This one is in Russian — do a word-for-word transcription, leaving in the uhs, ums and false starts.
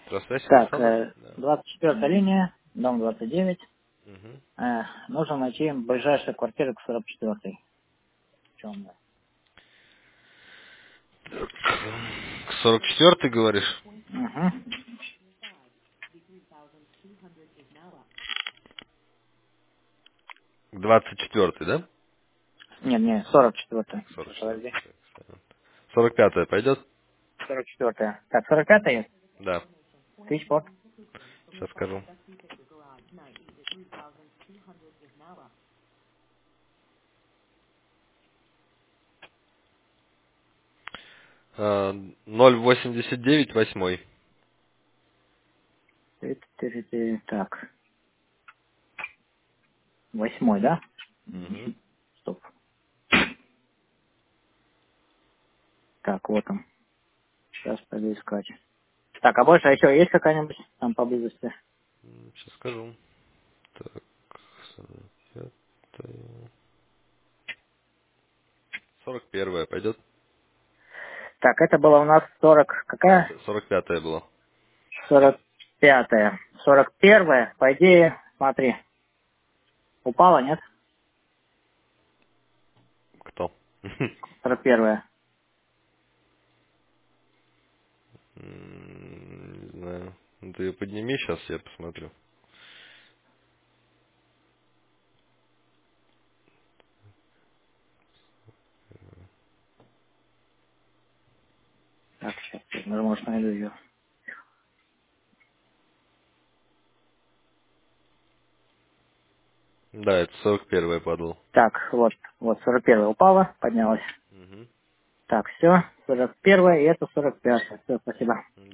Здравствуйте, Так, Александр. э, Да. двадцать четвёртая линия, дом двадцать девять. Мгм. Э, нужно найти ближайшую квартиру к сорок четвёртой. Темная. К сорок четвёртой говоришь? Угу. К двадцать четвёртой, да? Нет, не, сорок четвёртая. К сорок Сейчас, подожди. четвёртой. сорок пятая пойдет? сорок четвёртая. Так, сорок пятая есть? Да. Тысяч вот. Сейчас скажу. А, ноль восемьдесят девять восьмой. Так, восьмой, да? Мгм. Стоп. Так, вот он. Сейчас пойду искать. Так, а больше еще есть какая-нибудь там поблизости? Сейчас скажу. Так, сорок пятая. сорок первая пойдет? Так, это было у нас сорок, какая? сорок пятая была. сорок пятая. сорок первая, по идее, смотри, упала, нет? Кто? сорок первая. М, Не знаю. Ну, ты ее подними, сейчас я посмотрю. Так, сейчас, может, найду ее. Да, это сорок первая падал. Так, вот, вот, сорок первая упала, поднялась. Мгм. Так, все, сорок первая, и это сорок пятая. Все, спасибо.